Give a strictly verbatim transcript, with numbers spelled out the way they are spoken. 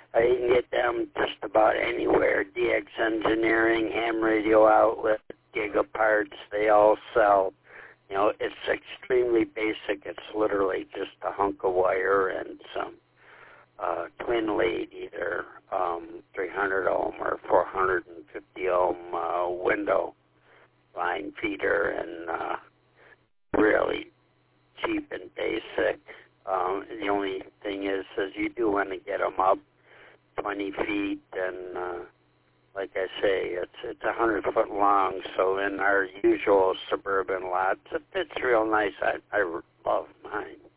Uh, you can get them just about anywhere. D X Engineering, Ham Radio Outlet, Gigaparts, they all sell. You know, it's extremely basic. It's literally just a hunk of wire and some uh, twin lead, either um, three hundred ohm or four hundred fifty ohm uh, window line feeder, and uh, really cheap and basic. Um, the only thing is, is you do want to get them up twenty feet, and uh, like I say, it's it's one hundred foot long, so in our usual suburban lots, it fits real nice. I, I love mine.